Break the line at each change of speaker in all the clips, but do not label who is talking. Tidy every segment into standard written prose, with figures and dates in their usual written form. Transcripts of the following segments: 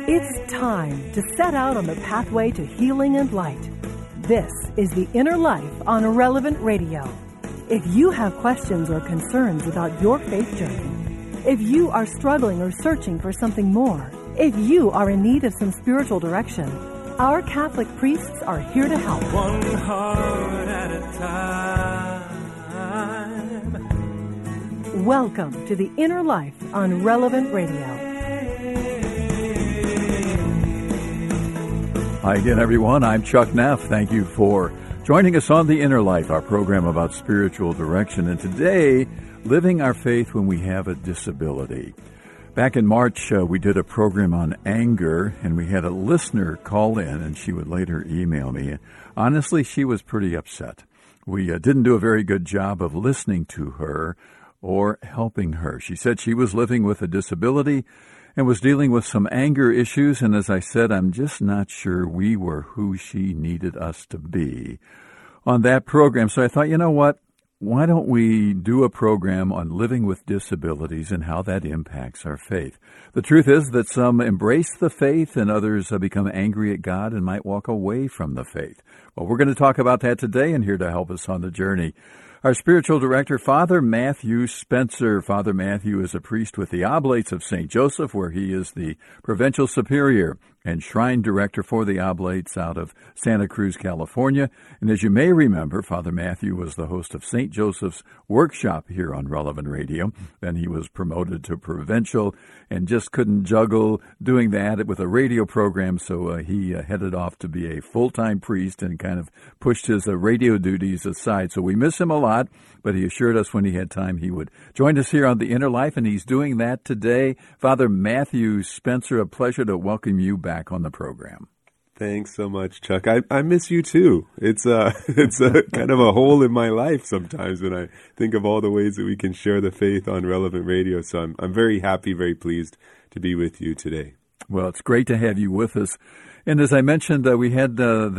It's time to set out on the pathway to healing and light. This is The Inner Life on Relevant Radio. If you have questions or concerns about your faith journey, if you are struggling or searching for something more, if you are in need of some spiritual direction, our Catholic priests are here to help.
One heart at a time.
Welcome to The Inner Life on Relevant Radio.
Hi again, everyone. I'm Chuck Neff. Thank you for joining us on The Inner Life, our program about spiritual direction. And today, living our faith when we have a disability. Back in March, we did a program on anger, and we had a listener call in, and she would later email me. Honestly, she was pretty upset. We didn't do a very good job of listening to her or helping her. She said she was living with a disability and was dealing with some anger issues, and as I said, I'm just not sure we were who she needed us to be on that program. So I thought, you know what? Why don't we do a program on living with disabilities and how that impacts our faith? The truth is that some embrace the faith and others become angry at God and might walk away from the faith. Well, we're going to talk about that today, and here to help us on the journey, our spiritual director, Father Matthew Spencer. Father Matthew is a priest with the Oblates of St. Joseph, where he is the provincial superior and shrine director for the Oblates out of Santa Cruz, California. And as you may remember, Father Matthew was the host of St. Joseph's workshop here on Relevant Radio. Then he was promoted to provincial and just couldn't juggle doing that with a radio program, so he headed off to be a full-time priest and kind of pushed his radio duties aside. So we miss him a lot, but he assured us when he had time he would join us here on The Inner Life, and he's doing that today. Father Matthew Spencer, a pleasure to welcome you back on the program.
Thanks so much, Chuck. I miss you too. It's a kind of a hole in my life sometimes when I think of all the ways that we can share the faith on Relevant Radio. So I'm very happy, very pleased to be with you today.
Well, it's great to have you with us. And as I mentioned, we had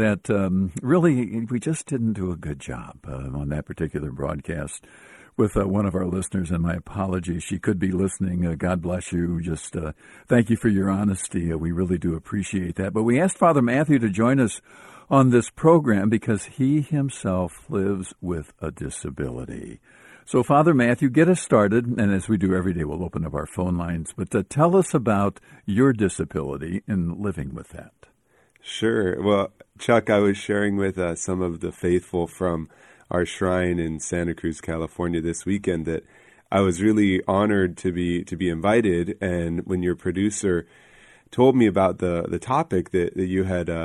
really, we just didn't do a good job on that particular broadcast with one of our listeners, and my apologies. She could be listening. God bless you. Just thank you for your honesty. We really do appreciate that. But we asked Father Matthew to join us on this program because he himself lives with a disability. So, Father Matthew, get us started, and as we do every day, we'll open up our phone lines. But tell us about your disability and living with that.
Sure. Well, Chuck, I was sharing with some of the faithful from our shrine in Santa Cruz, California this weekend that I was really honored to be invited. And when your producer told me about the topic that you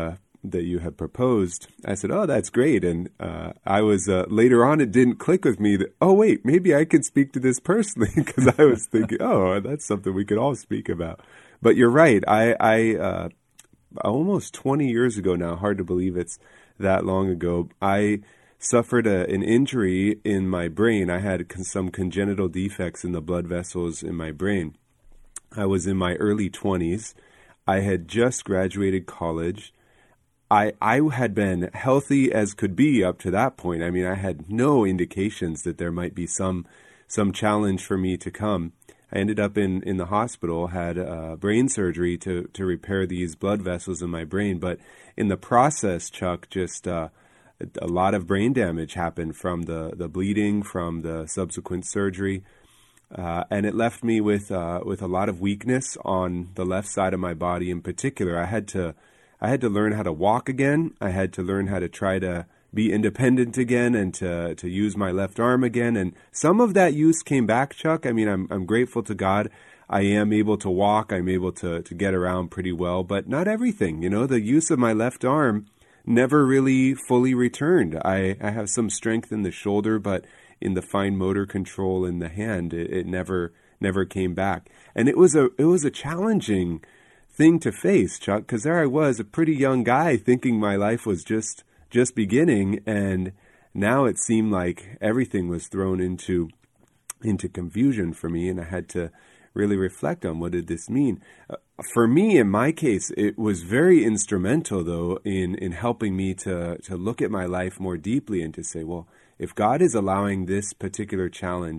had proposed, I said, "Oh, that's great." And I was later on, it didn't click with me that, oh wait, maybe I could speak to this personally, because I was thinking, oh, that's something we could all speak about. But you're right. I almost 20 years ago now, hard to believe it's that long ago, I suffered an injury in my brain. I had some congenital defects in the blood vessels in my brain. I was in my early 20s. I had just graduated college. I had been healthy as could be up to that point. I mean, I had no indications that there might be some challenge for me to come. I ended up in the hospital, had brain surgery to repair these blood vessels in my brain. But in the process, Chuck, just a lot of brain damage happened from the bleeding, from the subsequent surgery. And it left me with a lot of weakness on the left side of my body in particular. I had to learn how to walk again. I had to learn how to try to be independent again and to use my left arm again. And some of that use came back, Chuck. I mean, I'm grateful to God. I am able to walk. I'm able to get around pretty well, but not everything. You know, the use of my left arm never really fully returned. I have some strength in the shoulder, but in the fine motor control in the hand, it never came back. And it was a challenging thing to face, Chuck, because there I was, a pretty young guy, thinking my life was just beginning, and now it seemed like everything was thrown into confusion for me, and I had to really reflect on what did this mean. For me, in my case, it was very instrumental, though, in helping me to look at my life more deeply and to say, well, if God is allowing this particular challenge,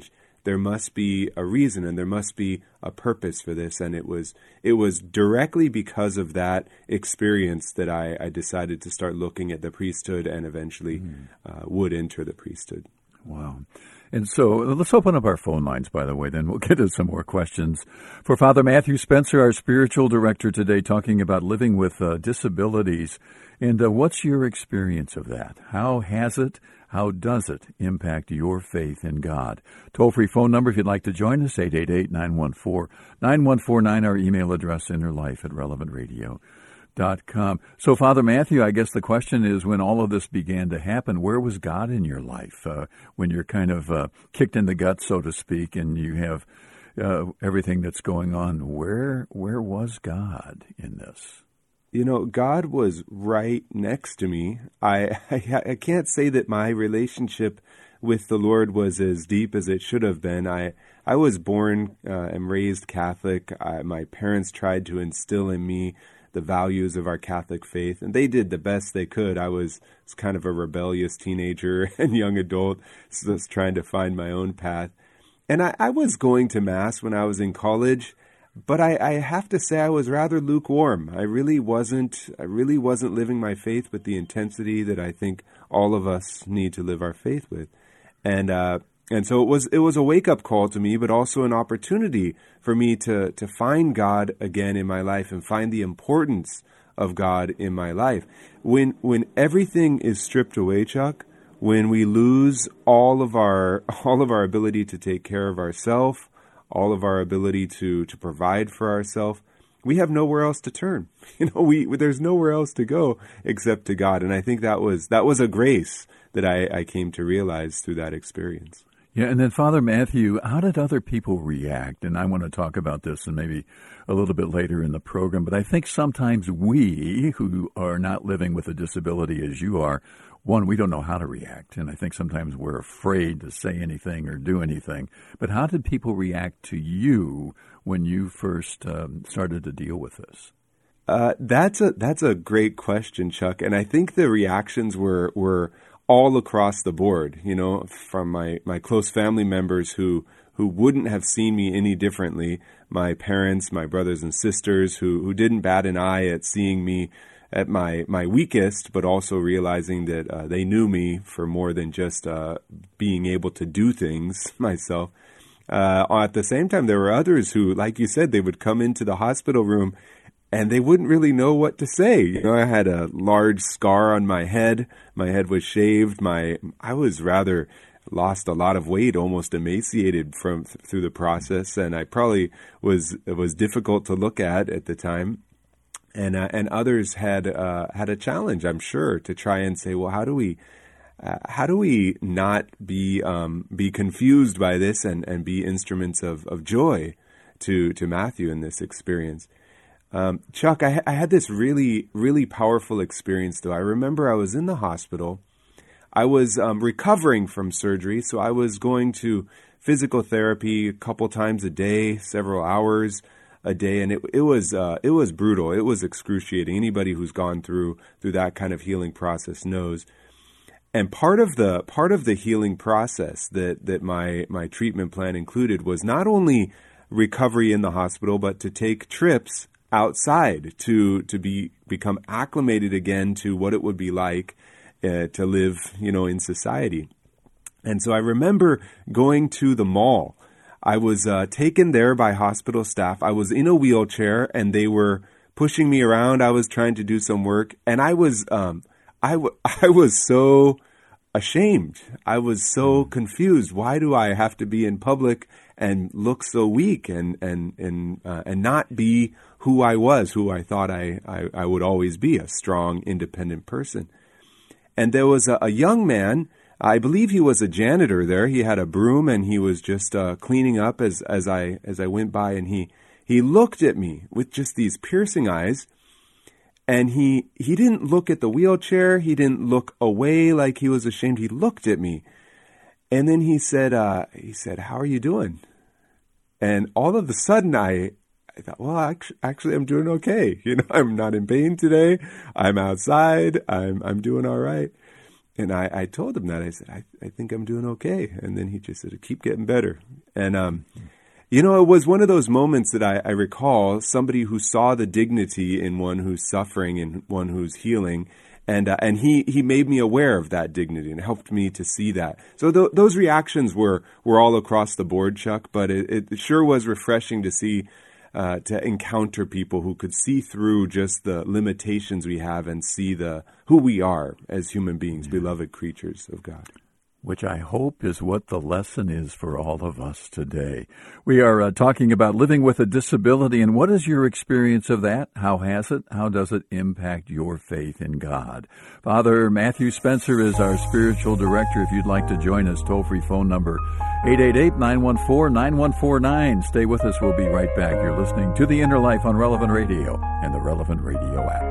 there must be a reason and there must be a purpose for this. And it was directly because of that experience that I decided to start looking at the priesthood and eventually would enter the priesthood.
Wow. And so let's open up our phone lines, by the way, then we'll get to some more questions. For Father Matthew Spencer, our spiritual director today, talking about living with disabilities. And what's your experience of that? How has it, how does it impact your faith in God? Toll-free phone number if you'd like to join us, 888-914-9149, our email address, innerlife@relevantradio.com. So, Father Matthew, I guess the question is, when all of this began to happen, where was God in your life? When you're kind of kicked in the gut, so to speak, and you have everything that's going on, where was God in this?
You know, God was right next to me. I can't say that my relationship with the Lord was as deep as it should have been. I was born and raised Catholic. My parents tried to instill in me the values of our Catholic faith, and they did the best they could. I was kind of a rebellious teenager and young adult, so just trying to find my own path. And I was going to Mass when I was in college, but I have to say I was rather lukewarm. I really wasn't living my faith with the intensity that I think all of us need to live our faith with. And so it was a wake-up call to me, but also an opportunity for me to find God again in my life and find the importance of God in my life. When everything is stripped away, Chuck, when we lose all of our ability to take care of ourselves, all of our ability to provide for ourselves, we have nowhere else to turn. There's nowhere else to go except to God. And I think that was a grace that I came to realize through that experience.
Yeah, and then Father Matthew, how did other people react? And I want to talk about this and maybe a little bit later in the program, but I think sometimes we, who are not living with a disability as you are, one, we don't know how to react, and I think sometimes we're afraid to say anything or do anything. But how did people react to you when you first started to deal with this?
That's a great question, Chuck, and I think the reactions were all across the board, from my close family members who wouldn't have seen me any differently, my parents, my brothers and sisters who didn't bat an eye at seeing me at my weakest, but also realizing that they knew me for more than just being able to do things myself. At the same time, there were others who, like you said, they would come into the hospital room and they wouldn't really know what to say. I had a large scar on my head. My head was shaved. I was rather lost a lot of weight, almost emaciated through the process, and I probably was difficult to look at the time. And others had a challenge, I'm sure, to try and say, well, how do we not be confused by this and be instruments of joy to Matthew in this experience. Chuck, I had this really, really powerful experience, though. I remember I was in the hospital. I was recovering from surgery, so I was going to physical therapy a couple times a day, several hours a day, and it was brutal. It was excruciating. Anybody who's gone through that kind of healing process knows. And part of the healing process that my treatment plan included was not only recovery in the hospital, but to take trips outside to become acclimated again to what it would be like to live, in society. And so I remember going to the mall. I was taken there by hospital staff. I was in a wheelchair and they were pushing me around. I was trying to do some work, and I was so ashamed. I was so confused. Why do I have to be in public and look so weak and not be who I was, who I thought I would always be, a strong, independent person? And there was a young man, I believe he was a janitor there. He had a broom and he was just cleaning up as I went by, and he looked at me with just these piercing eyes. And he didn't look at the wheelchair. He didn't look away like he was ashamed. He looked at me. And then he said, "How are you doing?" And all of a sudden I thought, well, actually I'm doing okay. I'm not in pain today. I'm outside. I'm doing all right. I told him that. I said, I think I'm doing okay. And then he just said, keep getting better. And, it was one of those moments that I recall, somebody who saw the dignity in one who's suffering and one who's healing. And he made me aware of that dignity and helped me to see that. So those reactions were all across the board, Chuck, but it sure was refreshing to see, to encounter people who could see through just the limitations we have and see who we are as human beings, beloved creatures of God.
Which I hope is what the lesson is for all of us today. We are talking about living with a disability, and what is your experience of that? How has it? How does it impact your faith in God? Father Matthew Spencer is our spiritual director. If you'd like to join us, toll-free phone number 888-914-9149. Stay with us. We'll be right back. You're listening to The Inner Life on Relevant Radio and the Relevant Radio app.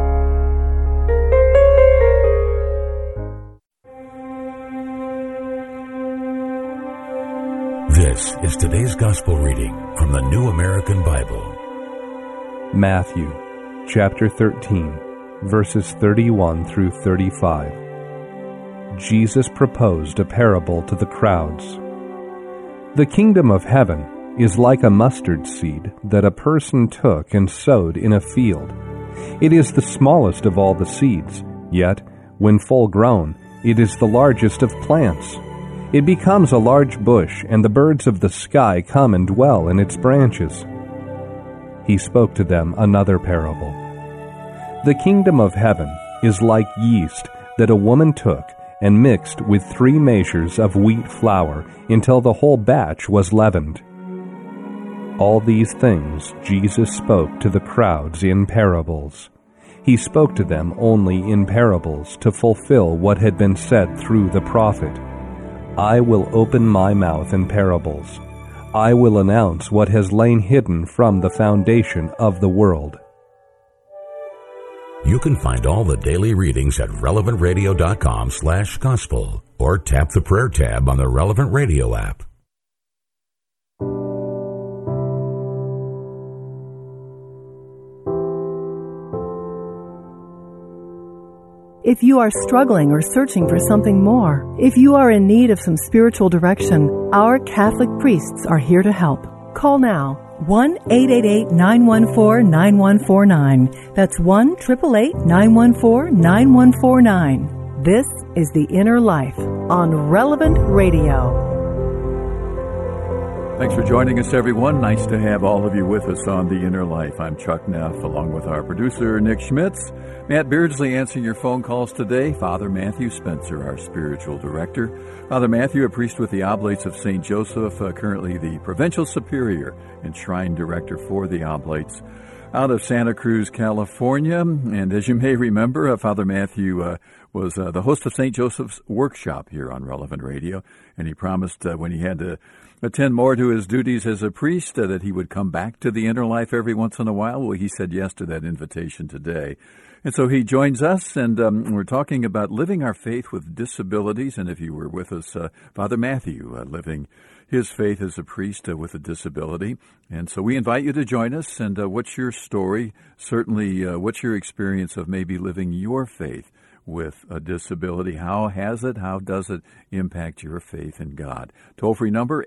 This is today's gospel reading from the New American Bible.
Matthew, chapter 13, verses 31 through 35. Jesus proposed a parable to the crowds. The kingdom of heaven is like a mustard seed that a person took and sowed in a field. It is the smallest of all the seeds, yet, when full grown, it is the largest of plants. It becomes a large bush, and the birds of the sky come and dwell in its branches. He spoke to them another parable. The kingdom of heaven is like yeast that a woman took and mixed with 3 measures of wheat flour until the whole batch was leavened. All these things Jesus spoke to the crowds in parables. He spoke to them only in parables to fulfill what had been said through the prophet. I will open my mouth in parables. I will announce what has lain hidden from the foundation of the world.
You can find all the daily readings at relevantradio.com/gospel or tap the prayer tab on the Relevant Radio app.
If you are struggling or searching for something more, if you are in need of some spiritual direction, our Catholic priests are here to help. Call now, 1-888-914-9149. That's 1-888-914-9149. This is The Inner Life on Relevant Radio.
Thanks for joining us, everyone. Nice to have all of you with us on The Inner Life. I'm Chuck Neff, along with our producer, Nick Schmitz. Matt Beardsley answering your phone calls today. Father Matthew Spencer, our spiritual director. Father Matthew, a priest with the Oblates of St. Joseph, currently the Provincial Superior and Shrine Director for the Oblates out of Santa Cruz, California. And as you may remember, Father Matthew was the host of St. Joseph's Workshop here on Relevant Radio, and he promised when he had to attend more to his duties as a priest that he would come back to The Inner Life every once in a while. Well, he said yes to that invitation today. And so he joins us, and we're talking about living our faith with disabilities. And if you were with us, Father Matthew, living his faith as a priest with a disability. And so we invite you to join us. And what's your story? Certainly, what's your experience of maybe living your faith with a disability? How has it, how does it impact your faith in God? Toll-free number,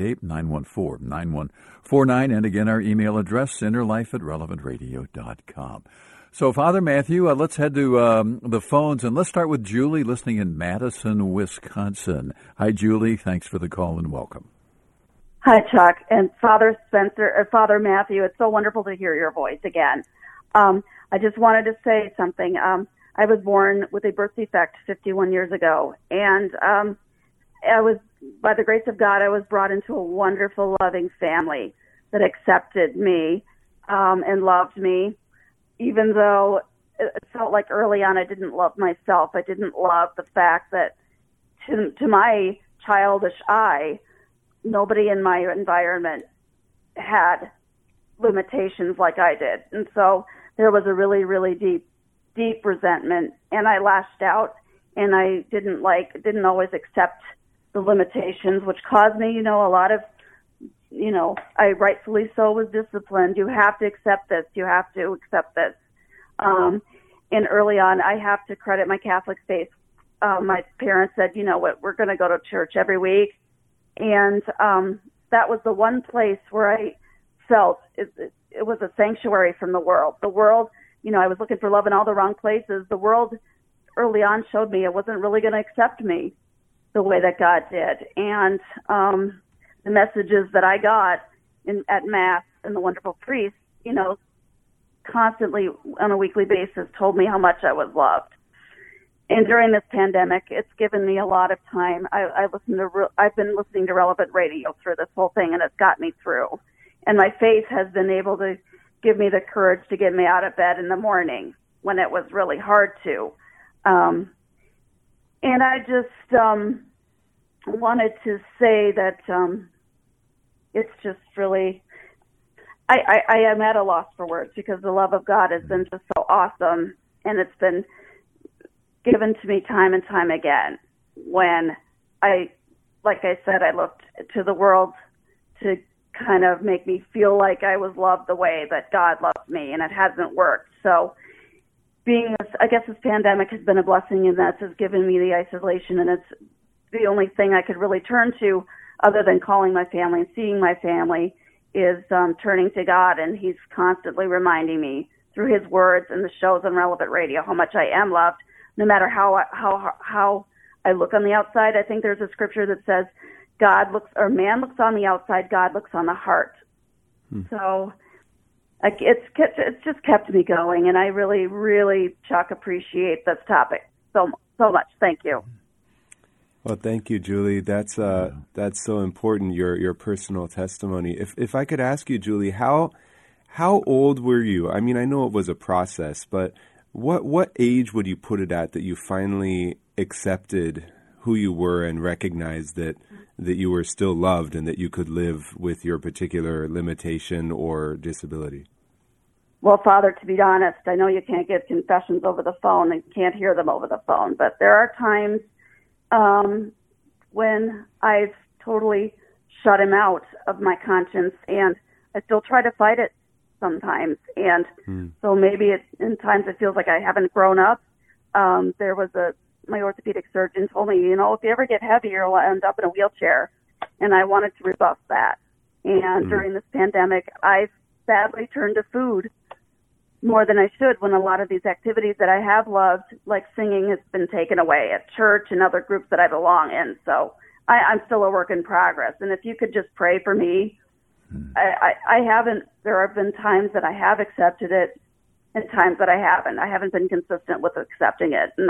888-914-9149. And again, our email address, innerlife@relevantradio.com. So, Father Matthew, let's head to the phones, and let's start with Julie, listening in Madison, Wisconsin. Hi, Julie. Thanks for the call and welcome.
Hi, Chuck, and Father Spencer, Father Matthew. It's so wonderful to hear your voice again. I just wanted to say something. I was born with a birth defect 51 years ago, and I was, by the grace of God, I was brought into a wonderful, loving family that accepted me and loved me, even though it felt like early on I didn't love myself. I didn't love the fact that to my childish eye, nobody in my environment had limitations like I did. And so there was a really, really deep resentment, and I lashed out, and I didn't always accept the limitations, which caused me, a lot of, I rightfully so was disciplined. You have to accept this. You have to accept this. And early on, I have to credit my Catholic faith my parents said, you know what, we're going to go to church every week. And that was the one place where I felt it was a sanctuary from the world. The world, you know, I was looking for love in all the wrong places. The world early on showed me it wasn't really going to accept me the way that God did. And the messages that I got at Mass and the wonderful priest, you know, constantly on a weekly basis told me how much I was loved. And during this pandemic, it's given me a lot of time. I've been listening to Relevant Radio through this whole thing, and it's got me through. And my faith has been able to give me the courage to get me out of bed in the morning when it was really hard to. And I just wanted to say that it's just really, I am at a loss for words, because the love of God has been just so awesome, and it's been given to me time and time again when like I said, I looked to the world to kind of make me feel like I was loved the way that God loves me, and it hasn't worked. So I guess this pandemic has been a blessing in that it's given me the isolation, and it's the only thing I could really turn to other than calling my family and seeing my family is turning to God, and He's constantly reminding me through His words and the shows on Relevant Radio how much I am loved, no matter how I look on the outside. I think there's a scripture that says, man looks on the outside, God looks on the heart. So it's just kept me going, and I really, really, Chuck, appreciate this topic so much. Thank you.
Well, thank you, Julie. That's so important, your personal testimony. If I could ask you, Julie, how old were you? I mean, I know it was a process, but what age would you put it at that you finally accepted who you were and recognized that you were still loved and that you could live with your particular limitation or disability?
Well, Father, to be honest, I know you can't give confessions over the phone and can't hear them over the phone, but there are times when I've totally shut Him out of my conscience, and I still try to fight it sometimes. And so maybe in times it feels like I haven't grown up. My orthopedic surgeon told me, you know, if you ever get heavy, you'll end up in a wheelchair. And I wanted to rebuff that. And during this pandemic, I've sadly turned to food more than I should, when a lot of these activities that I have loved, like singing, has been taken away at church and other groups that I belong in. So I'm still a work in progress. And if you could just pray for me, I haven't. There have been times that I have accepted it and times that I haven't. I haven't been consistent with accepting it, and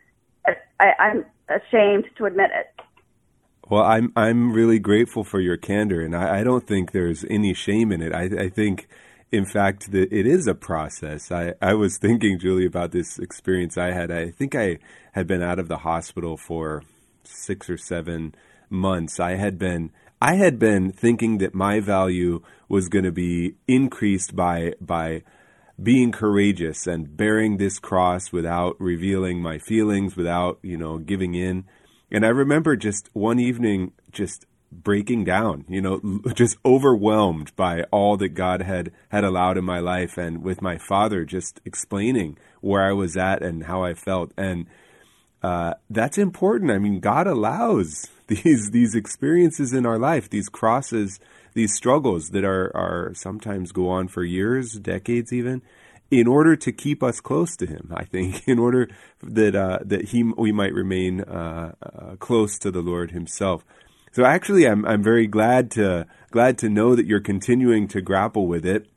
I'm ashamed to admit it.
Well, I'm really grateful for your candor, and I don't think there's any shame in it. I think, in fact, that it is a process. I was thinking, Julie, about this experience I had. I think I had been out of the hospital for 6 or 7 months. I had been thinking that my value was going to be increased by being courageous and bearing this cross without revealing my feelings, without, giving in. And I remember just one evening just breaking down, just overwhelmed by all that God had allowed in my life, and with my father just explaining where I was at and how I felt. And that's important. I mean, God allows these experiences in our life, these crosses, these struggles that are sometimes go on for years, decades even, in order to keep us close to Him. I think in order that we might remain close to the Lord Himself. So actually, I'm very glad to know that you're continuing to grapple with it.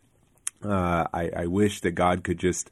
I wish that God could just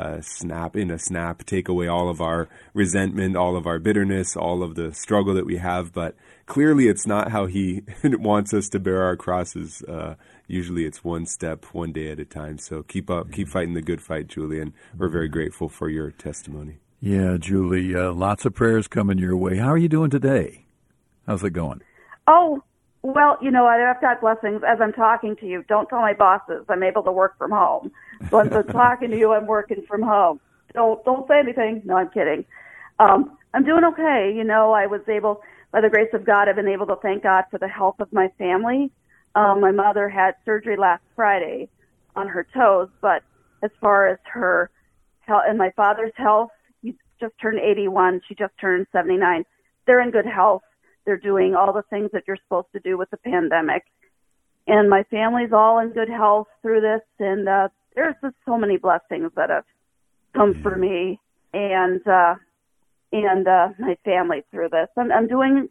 snap, take away all of our resentment, all of our bitterness, all of the struggle that we have. But clearly it's not how He wants us to bear our crosses. Usually it's one step, one day at a time. So keep fighting the good fight, Julie, and we're very grateful for your testimony.
Yeah, Julie, lots of prayers coming your way. How are you doing today? How's it going?
Oh, well, I've got blessings as I'm talking to you. Don't tell my bosses I'm able to work from home. So as I'm talking to you, I'm working from home. Don't say anything. No, I'm kidding. I'm doing okay. I was able, by the grace of God, I've been able to thank God for the health of my family. My mother had surgery last Friday on her toes, but as far as her health and my father's health, just turned 81. She just turned 79. They're in good health. They're doing all the things that you're supposed to do with the pandemic. And my family's all in good health through this. And there's just so many blessings that have come for me and my family through this. I'm doing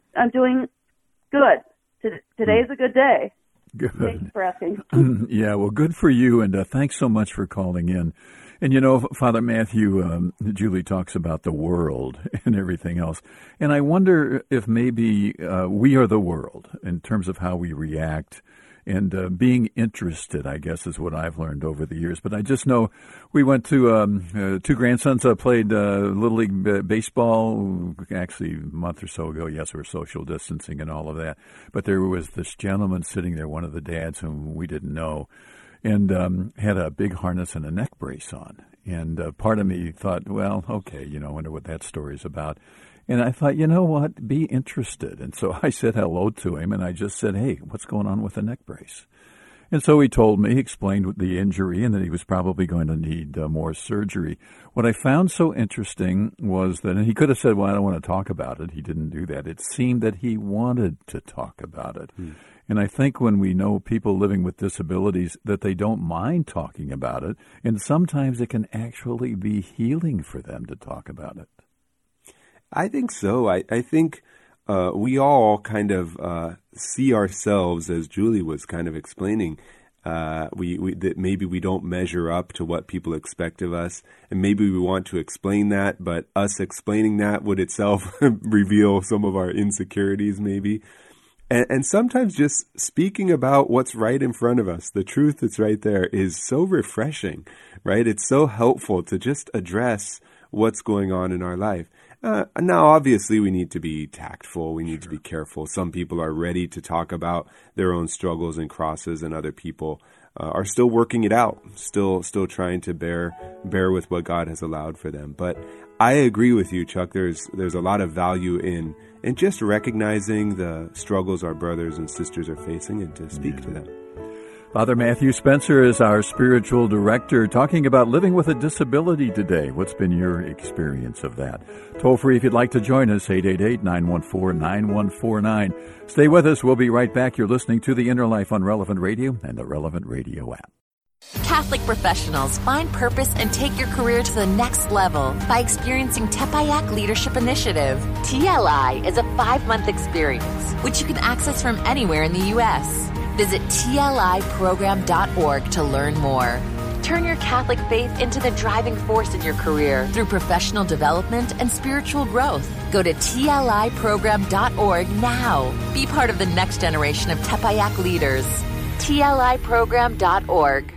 good. Today's a good day.
Good.
Thanks for asking.
Yeah, well, good for you, and thanks so much for calling in. And you know, Father Matthew, Julie talks about the world and everything else. And I wonder if maybe we are the world in terms of how we react. And being interested, I guess, is what I've learned over the years. But I just know we went to two grandsons played Little League baseball, actually a month or so ago. Yes, we were social distancing and all of that. But there was this gentleman sitting there, one of the dads whom we didn't know, and had a big harness and a neck brace on. And part of me thought, well, okay, you know, I wonder what that story's about. And I thought, you know what, be interested. And so I said hello to him, and I just said, hey, what's going on with the neck brace? And so he told me, he explained the injury, and that he was probably going to need more surgery. What I found so interesting was that, and he could have said, well, I don't want to talk about it. He didn't do that. It seemed that he wanted to talk about it. And I think when we know people living with disabilities, that they don't mind talking about it, and sometimes it can actually be healing for them to talk about it.
I think so. I think we all kind of see ourselves, as Julie was kind of explaining, that maybe we don't measure up to what people expect of us, and maybe we want to explain that, but us explaining that would itself reveal some of our insecurities maybe. And sometimes just speaking about what's right in front of us, the truth that's right there, is so refreshing, right? It's so helpful to just address what's going on in our life. Now, obviously, we need to be tactful. We need to be careful. Some people are ready to talk about their own struggles and crosses, and other people are still working it out, still trying to bear with what God has allowed for them. But I agree with you, Chuck. There's a lot of value in just recognizing the struggles our brothers and sisters are facing, and to speak to them.
Father Matthew Spencer is our spiritual director, talking about living with a disability today. What's been your experience of that? Toll free if you'd like to join us, 888-914-9149. Stay with us. We'll be right back. You're listening to The Inner Life on Relevant Radio and the Relevant Radio app.
Catholic professionals find purpose and take your career to the next level by experiencing Tepeyac Leadership Initiative. TLI is a 5-month experience, which you can access from anywhere in the U.S. Visit TLIprogram.org to learn more. Turn your Catholic faith into the driving force in your career through professional development and spiritual growth. Go to TLIprogram.org now. Be part of the next generation of Tepeyac leaders. TLIprogram.org.